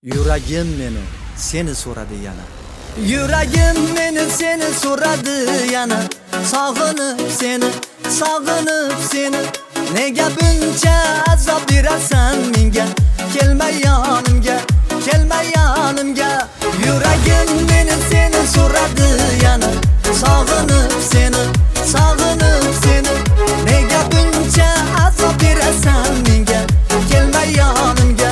Yuragim meni seni so'radi yana. Yuragim meni seni so'radi yana. Sog'inib seni. Nega buncha azob berasan menga? Kelma yonimga. Yuragim meni seni so'radi yana. Sog'inib seni. Nega buncha azob berasan menga? Kelma yonimga.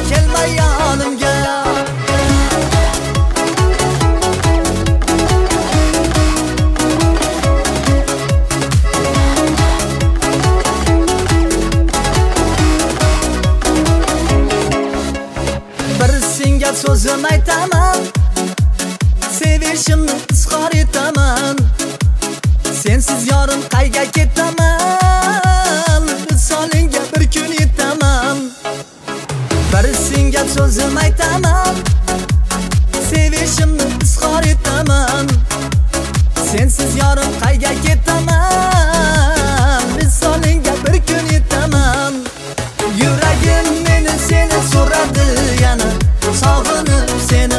Senga so'zim aytaman, sevishimni izhor etaman. Sensiz yorim qayga ketaman, visolingga bir kun yetaman. Bir senga so'zim aytaman, sevishimni izhor etaman. Sensiz yorim qayga ketaman, visolingga bir kun yetaman. Yuragim meni seni so'radi yana. Sog'inib seni.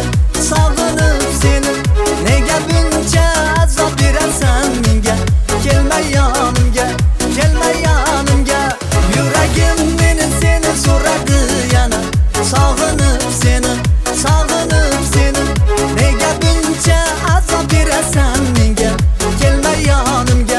Nega buncha azob berasan menga? Kelma yonimga. Yuragim meni seni so'radi yana. Sog'inib seni. Nega buncha azob berasan menga? Kelma yonimga.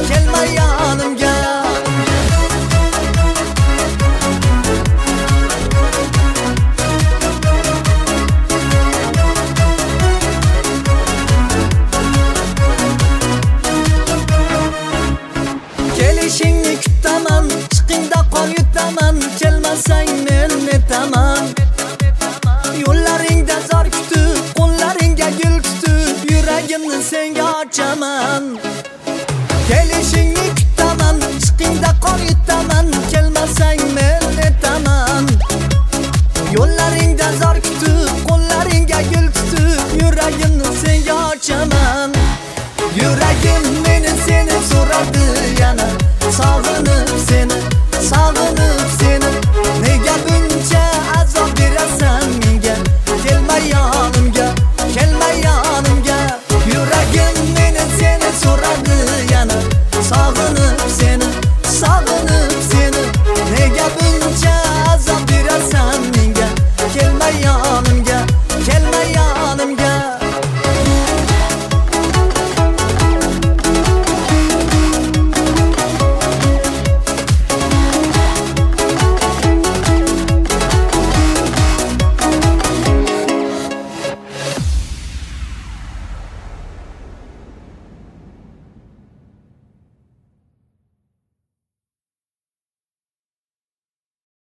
Kelishingni kutaman, chiqingda qon yutaman. Kelmasang men netaman? Yo'llaringda zor kutib, qo'llaringga gul tutib, yuragimni senga ochaman. Kelishingni kutaman, chiqingda qon yutaman. Kelmasang men netaman? Yo'llaringda zor kutib, qo'llaringga gul tutib, yuragimni senga ochaman. Yuragim meni seni so'radi yana. Sog'inib seni. Nega buncha azob berasan menga? Kelma yonimga. Yuragim meni seni so'radi yana. Sog'inib seni. Nega buncha azob berasan menga? Kelma yonimga.